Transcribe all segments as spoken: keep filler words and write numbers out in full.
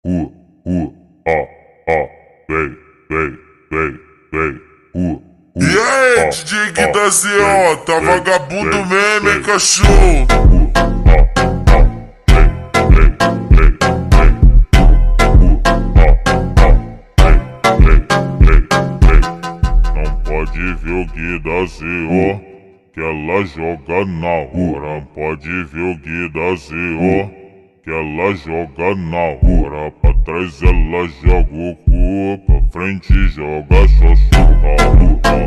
uh, uh, ó, ó, vem, vem, vem, vem, uh, uh. E aí, ó, D J ó, Gui da Z O, tá vem, vagabundo vem, mesmo, hein, vem, cachorro? uh, ó, ó, vem, vem, vem, vem, uh, ó, ó, vem, vem, vem, vem. Não pode ver o Gui da Z O, que ela joga na rua. Não pode ver o Gui da Z O, que ela joga na rua. Pra trás ela joga o cu, pra frente joga xoxu.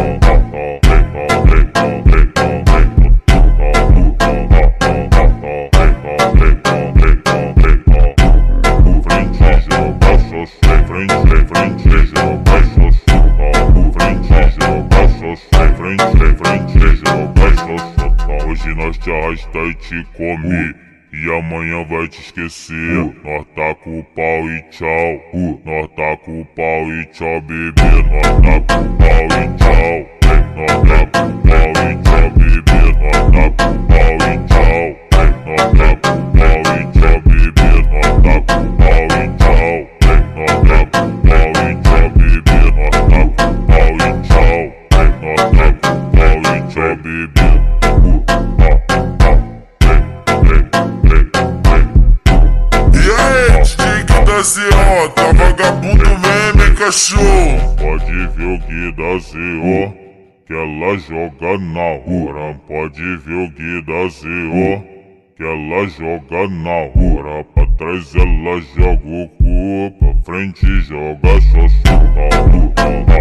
Frente joga xoxu, frente, frente joga xoxu. Frente joga xoxu, frente, frente joga xoxu. Hoje nós te arrasta e te come, e amanhã vai te esquecer. uh. Nós tá com o pau e tchau. uh. Nós tá com o pau e tchau, bebê. Nós tá com o pau e tchau. Nós tá com o pau e tchau, bebê. Nós tá com o pau e tchau. Nós tá com o pau e tchau, bebê. Nós tá com o pau e tchau. Nós tá com o pau e tchau, bebê. Nós tá com o pau e tchau. Nós tá com o pau e tchau, bebê. Da Z O, tá vagabundo mesmo, hein, cachorro? Pode ver o Gui da Z O, que ela joga na rua. Não pode ver o Gui da Z O, que ela joga na rua. Pra trás ela joga o cu, pra frente joga xoxu.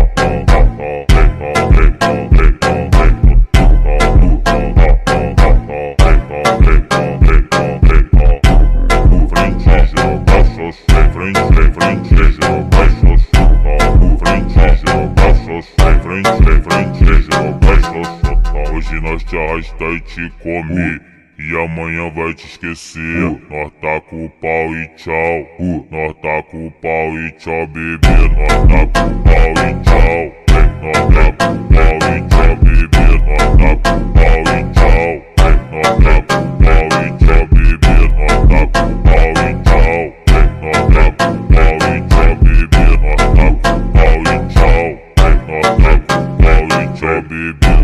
Frente, frente joga xoxu. Frente joga xoxu. Frente, frente joga xoxu. Hoje nós te arrasta e te come, e amanhã vai te esquecer. Nós tá com o pau e tchau. Nós tá com o pau e tchau, bebê. Nós tá com o pau e tchau. Nós tá com o pau e tchau, bebê. Nós tá com o pau e tchau. Nós tá com o pau e tchau, bebê. Nós tá com o pau e tchau. Nós tá com o pau e tchau, bebê. Nós tá com o pau e tchau. Nós tá com o pau e tchau, bebê.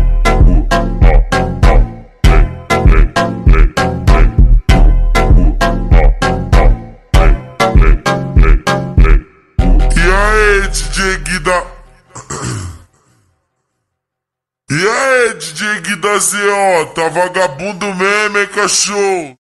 E aí, D J Gui da... E aí, D J Gui da Z O, tá vagabundo mesmo, hein, cachorro?